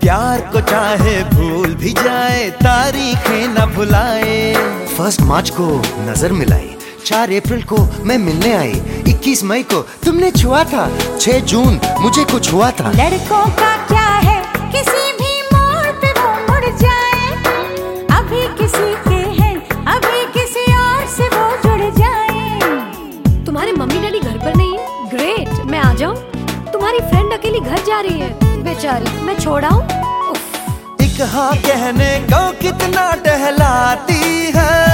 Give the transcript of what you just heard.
प्यार को चाहे भूल भी जाए, तारीखें न भुलाए। 1 मार्च को नजर मिलाई, 4 अप्रैल को मैं मिलने आई, 21 मई को तुमने छुआ था, 6 जून मुझे कुछ हुआ था। लड़कों का क्या है, किसी भी मोड़ पे वो मुड़ जाए, अभी किसी के हैं, अभी किसी और से वो जुड़ जाए। तुम्हारे मम्मी डैडी घर पर नहीं है? ग्रेट, मैं आ जाऊं? तुम्हारी फ्रेंड अकेली घर जा रही है, बेचारी, मैं छोड़ आऊं? एक हाँ कहने को कितना टहलाती है।